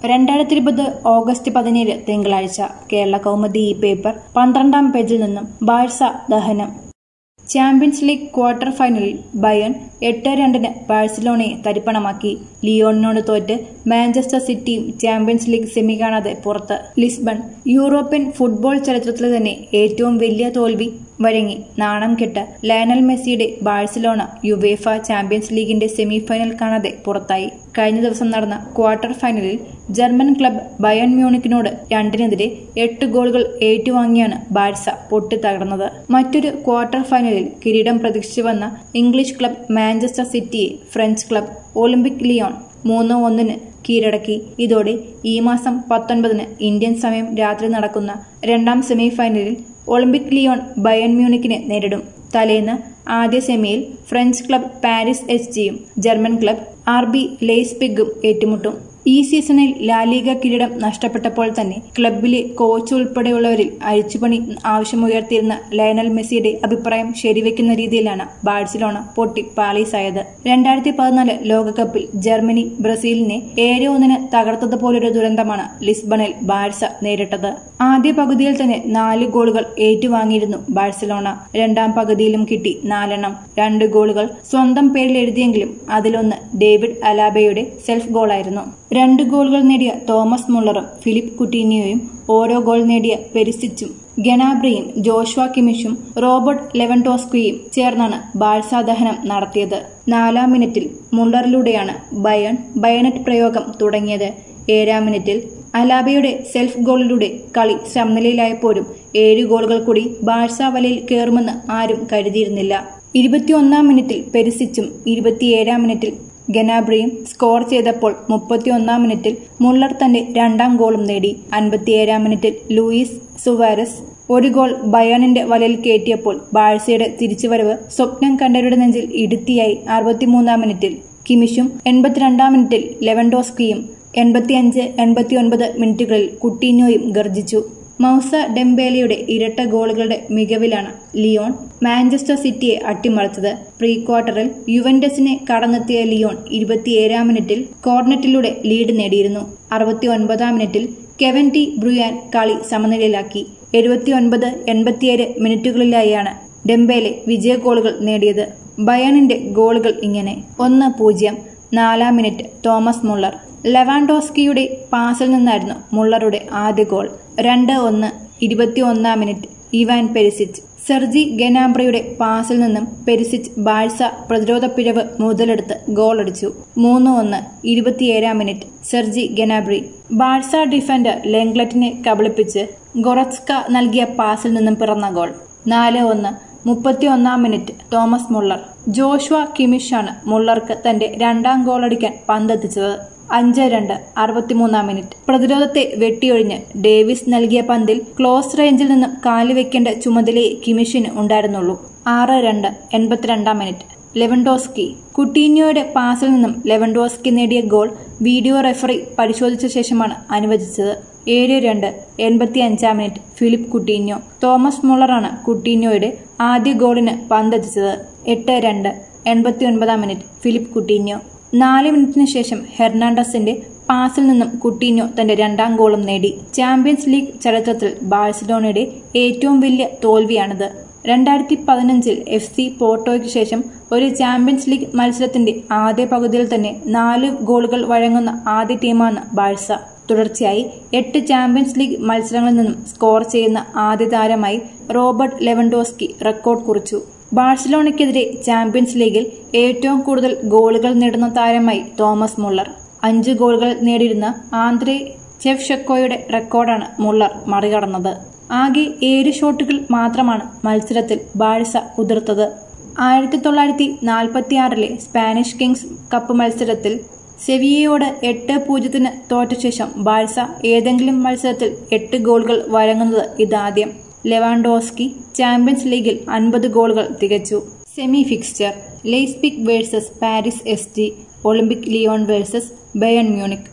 2020 August 17 തിങ്കളാഴ്ച Kerala Kaumudi paper 12-ാം പേജിൽ നിന്നും ബാഴ്സ ദഹനം. ചാമ്പ്യൻസ് ലീഗ് ക്വാർട്ടർ ഫൈനലിൽ ബയൺ 8-2 ബാഴ്സലോണയെ തരിപ്പണമാക്കി. ലിയോണിനോട് തോറ്റ് മാഞ്ചസ്റ്റർ സിറ്റിയും ചാമ്പ്യൻസ് ലീഗ് സെമി കാണാതെ പുറത്ത്. ലിസ്ബൺ. യൂറോപ്യൻ ഫുട്ബോൾ ചരിത്രത്തിലെ തന്നെ ഏറ്റവും വലിയ തോൽവി വഴങ്ങി നാണം കെട്ട ലയണൽ മെസ്സിയുടെ ബാഴ്സലോണ യുവേഫ ചാമ്പ്യൻസ് ലീഗിന്റെ സെമിഫൈനൽ കാണാതെ പുറത്തായി. കഴിഞ്ഞ ദിവസം നടന്ന ക്വാർട്ടർ ഫൈനലിൽ ജർമ്മൻ ക്ലബ് ബയൺ മ്യൂണിക്കിനോട് 2-നെതിരെ 8 ഗോളുകൾ ഏറ്റുവാങ്ങിയാണ് ബാഴ്സ പൊട്ടിത്തകർന്നത്. മറ്റൊരു ക്വാർട്ടർ ഫൈനലിൽ കിരീടം പ്രതീക്ഷിച്ചു വന്ന ഇംഗ്ലീഷ് ക്ലബ് മാഞ്ചസ്റ്റർ സിറ്റിയെ ഫ്രഞ്ച് ക്ലബ് ഒളിമ്പിക് ലിയോൺ 3-1 കീഴടക്കി. ഇതോടെ ഈ മാസം 19 ഇന്ത്യൻ സമയം രാത്രി നടക്കുന്ന രണ്ടാം സെമിഫൈനലിൽ ഒളിമ്പിക് ലിയോൺ ബയൺ മ്യൂണിക്കിനെ നേരിടും. തലേന്ന് ആദ്യ സെമിയിൽ ഫ്രഞ്ച് ക്ലബ് പാരീസ് എസ്ജിയും ജർമ്മൻ ക്ലബ് RB ലെയ്പ്സിഗും ഏറ്റുമുട്ടും. ഈ സീസണിൽ ലാലിഗ കിരീടം നഷ്ടപ്പെട്ടപ്പോൾ തന്നെ ക്ലബിലെ കോച്ച് ഉൾപ്പെടെയുള്ളവരിൽ അഴിച്ചുപണി ആവശ്യമുയർത്തിയിരുന്ന ലയണൽ മെസ്സിയുടെ അഭിപ്രായം ശരിവെക്കുന്ന രീതിയിലാണ് ബാഴ്സലോണ പൊട്ടി പാളീസായത്. 2014 ലോകകപ്പിൽ ജർമ്മനി ബ്രസീലിനെ 7-1 തകർത്തതുപോലൊരു ദുരന്തമാണ് ലിസ്ബണിൽ ബാഴ്സ നേരിട്ടത്. ആദ്യ പകുതിയിൽ തന്നെ 4 ഗോളുകൾ ഏറ്റുവാങ്ങിയിരുന്നു ബാഴ്സലോണ. രണ്ടാം പകുതിയിലും കിട്ടി 4 എണ്ണം. 2 ഗോളുകൾ സ്വന്തം പേരിൽ എഴുതിയെങ്കിലും അതിലൊന്ന് ഡേവിഡ് അലാബയുടെ സെൽഫ് ഗോളായിരുന്നു. 2 ഗോളുകൾ നേടിയ തോമസ് മുള്ളറും ഫിലിപ്പ് കുട്ടീനിയോയും ഓരോ ഗോൾ നേടിയ പെരിസിച്ചും ഗനാബ്രിയും ജോഷ്വ കിമിഷും റോബർട്ട് ലെവൻഡോസ്കിയും ചേർന്നാണ് ബാഴ്സ ദഹനം നടത്തിയത്. 4-ാം മിനിറ്റിൽ മുള്ളറിലൂടെയാണ് ബയണറ്റ് പ്രയോഗം തുടങ്ങിയത്. 7-ാം മിനിറ്റിൽ അലാബയുടെ സെൽഫ് ഗോളിലൂടെ കളി സമനിലയിലായപ്പോഴും 7 ഗോളുകൾ കൂടി ബാഴ്സ വലയിൽ കയറുമെന്ന് ആരും കരുതിയിരുന്നില്ല. 21-ാം മിനിറ്റിൽ പെരിസിച്ചും 27-ാം മിനിറ്റിൽ ഗനാബ്രിയും സ്കോർ ചെയ്തപ്പോൾ 31-ാം മിനിറ്റിൽ മുള്ളർ തന്റെ 2-ാം ഗോളും നേടി. 57-ാം മിനിറ്റിൽ ലൂയിസ് സുവാരസ് 1 ഗോൾ ബയണിന്റെ വലയിൽ കയറ്റിയപ്പോൾ ബാഴ്സയുടെ തിരിച്ചുവരവ് സ്വപ്നം കണ്ടവരുടെ നെഞ്ചിൽ ഇടുത്തിയായി. 63-ാം മിനിറ്റിൽ കിമിഷും 82-ാം മിനിറ്റിൽ ലെവൻഡോസ്കിയും 85-89 മിനിറ്റുകളിൽ കുട്ടീഞ്ഞോയും ഗർജിച്ചു. മൗസ ഡെംബേലയുടെ ഇരട്ട ഗോളുകളുടെ മികവിലാണ് ലിയോൺ മാഞ്ചസ്റ്റർ സിറ്റിയെ അട്ടിമറിച്ചത്. പ്രീ ക്വാർട്ടറിൽ യുവന്റസിനെ കടന്നെത്തിയ ലിയോൺ 27-ാം മിനിറ്റിൽ കോർണറ്റിലൂടെ ലീഡ് നേടിയിരുന്നു. 69-ാം മിനിറ്റിൽ കെവൻ ടി ബ്രുയാൻ കളി സമനിലയിലാക്കി. 79-87 മിനിറ്റുകളിലായാണ് ഡെംബേലെ വിജയ ഗോളുകൾ നേടിയത്. ബയണിന്റെ ഗോളുകൾ ഇങ്ങനെ: 1-0 4-ാം മിനിറ്റ് തോമസ് മുള്ളർ. ലെവാൻഡോസ്കിയുടെ പാസിൽ നിന്നായിരുന്നു മുള്ളറുടെ ആദ്യ ഗോൾ. 2-1 21-ാം മിനിറ്റ് ഇവാൻ പെരിസിച്ച്. സെർജി ഗനാബ്രിയുടെ പാസിൽ നിന്നും പെരിസിച്ച് ബാഴ്സ പ്രതിരോധ പിഴവ് മുതലെടുത്ത് ഗോളടിച്ചു. 3-1 27-ാം minute Serge Gnabry. Barca defender ലെങ്ലറ്റിനെ കബളിപ്പിച്ച് ഗൊററ്റ്സ്ക നൽകിയ പാസിൽ നിന്നും പിറന്ന ഗോൾ. 4-1 31-ാം മിനിറ്റ് തോമസ് മുള്ളർ. ജോഷ്വ കിമിഷാണ് മുള്ളർക്ക് തന്റെ 2-ാം ഗോളടിക്കാൻ പന്തെത്തിച്ചത്. 5-2 63-ാം മിനിറ്റ്. പ്രതിരോധത്തെ വെട്ടിയൊഴിഞ്ഞ് ഡേവിസ് നൽകിയ പന്തിൽ ക്ലോസ് റേഞ്ചിൽ നിന്നും കാലുവെക്കേണ്ട ചുമതലയെ കിമിഷിന് ഉണ്ടായിരുന്നുള്ളൂ. 6-2 82-ാം മിനിറ്റ് ലെവൻഡോസ്കി. കുട്ടീഞ്ഞോയുടെ പാസിൽ നിന്നും ലെവൻഡോസ്കി നേടിയ ഗോൾ വീഡിയോ റെഫറി പരിശോധിച്ച ശേഷമാണ് അനുവദിച്ചത്. 7-2 85-ാം മിനിറ്റ് ഫിലിപ്പ് കുട്ടീഞ്ഞോ. തോമസ് മുള്ളറാണ് കുട്ടീഞ്ഞോയുടെ ആദ്യ ഗോളിന് പന്തെത്തിച്ചത്. 8-2 89-ാം മിനിറ്റ് ഫിലിപ്പ് കുട്ടീഞ്ഞോ. 4 മിനിറ്റിന് ശേഷം ഹെർണാണ്ടസിന്റെ പാസിൽ നിന്നും കുട്ടീഞ്ഞോ തന്റെ 2-ാം ഗോളും നേടി. ചാമ്പ്യൻസ് ലീഗ് ചരിത്രത്തിൽ ബാഴ്സലോണയുടെ ഏറ്റവും വലിയ തോൽവിയാണിത്. 2015 FC പോർട്ടോയ്ക്ക് ശേഷം ഒരു ചാമ്പ്യൻസ് ലീഗ് മത്സരത്തിന്റെ ആദ്യ പകുതിയിൽ തന്നെ 4 ഗോളുകൾ വഴങ്ങുന്ന ആദ്യ ടീമാണ് ബാഴ്സ. തുടർച്ചയായി 8 ചാമ്പ്യൻസ് ലീഗ് മത്സരങ്ങളിൽ നിന്നും സ്കോർ ചെയ്യുന്ന ആദ്യ താരമായി റോബർട്ട് ലെവൻഡോസ്കി റെക്കോർഡ് കുറിച്ചു. ബാഴ്സലോണയ്ക്കെതിരെ ചാമ്പ്യൻസ് ലീഗിൽ ഏറ്റവും കൂടുതൽ ഗോളുകൾ നേടുന്ന താരമായി തോമസ് മുള്ളർ. 5 ഗോളുകൾ നേടിയിരുന്ന ആന്ദ്രേ ഷെവ്ചെങ്കോയുടെ റെക്കോർഡാണ് മുള്ളർ മറികടന്നത്. ആകെ 7 ഷോട്ടുകൾ മാത്രമാണ് മത്സരത്തിൽ ബാഴ്സ ഉതിർത്തത്. 1946-ലെ സ്പാനിഷ് കിങ്സ് കപ്പ് മത്സരത്തിൽ സെവിയ്യയോട് 8-0 തോറ്റ ശേഷം ബാഴ്സ ഏതെങ്കിലും മത്സരത്തിൽ 8 ഗോളുകൾ വഴങ്ങുന്നത് ഇതാദ്യം. ലെവാൻഡോസ്കി ചാമ്പ്യൻസ് ലീഗിൽ 50 ഗോളുകൾ തികച്ചു. Semi fixture: Leipzig versus Paris SG, Olympic Lyon versus Bayern Munich.